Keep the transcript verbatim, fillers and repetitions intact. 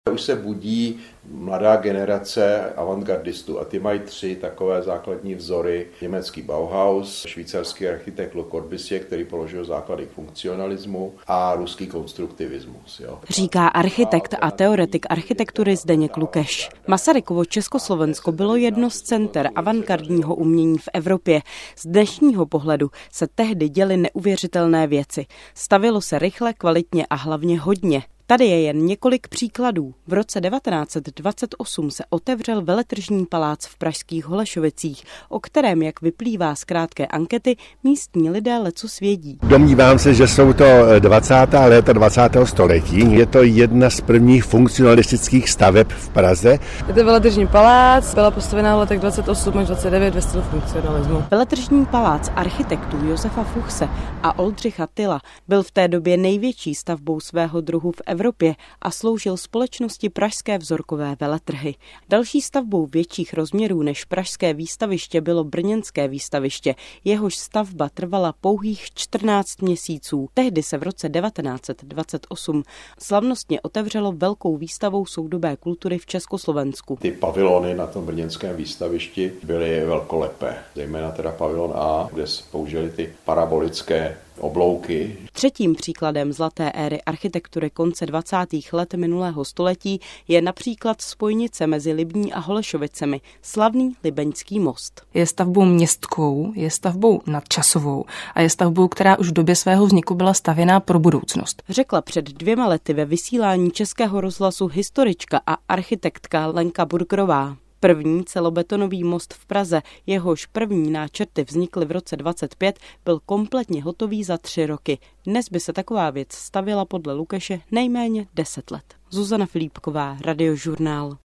Už se budí mladá generace avantgardistů a ty mají tři takové základní vzory. Německý Bauhaus, švýcarský architekt Le Corbusier, který položil základy funkcionalismu, a ruský konstruktivismus. Jo. Říká architekt a teoretik architektury Zdeněk Lukeš. Masarykovo Československo bylo jedno z center avantgardního umění v Evropě. Z dnešního pohledu se tehdy děly neuvěřitelné věci. Stavilo se rychle, kvalitně a hlavně hodně. Tady je jen několik příkladů. V roce devatenáct set dvacet osm se otevřel veletržní palác v pražských Holešovicích, o kterém, jak vyplývá z krátké ankety, místní lidé lecos vědí. Domnívám se, že jsou to dvacátá léta dvacátého století. Je to jedna z prvních funkcionalistických staveb v Praze. Je to veletržní palác, byla postavená v letech dvacet osm až dvacet devět ve stylu funkcionalismu. Veletržní palác architektů Josefa Fuchse a Oldřicha Tyla byl v té době největší stavbou svého druhu v Evropě a sloužil společnosti Pražské vzorkové veletrhy. Další stavbou větších rozměrů než pražské výstaviště bylo brněnské výstaviště. Jehož stavba trvala pouhých čtrnáct měsíců. Tehdy se v roce devatenáct set dvacet osm slavnostně otevřelo velkou výstavou soudobé kultury v Československu. Ty pavilony na tom brněnském výstavišti byly velkolepé, zejména teda pavilon A, kde použili ty parabolické oblouky. Třetím příkladem zlaté éry architektury konce dvacátých let minulého století je například spojnice mezi Libní a Holešovicemi, slavný Libeňský most. Je stavbou městskou, je stavbou nadčasovou a je stavbou, která už v době svého vzniku byla stavěná pro budoucnost. Řekla před dvěma lety ve vysílání Českého rozhlasu historička a architektka Lenka Burgerová. První celobetonový most v Praze, jehož první náčrty vznikly v roce dvacet pět, byl kompletně hotový za tři roky. Dnes by se taková věc stavěla podle Lukeše nejméně deset let. Zuzana Filipková, Radiožurnál.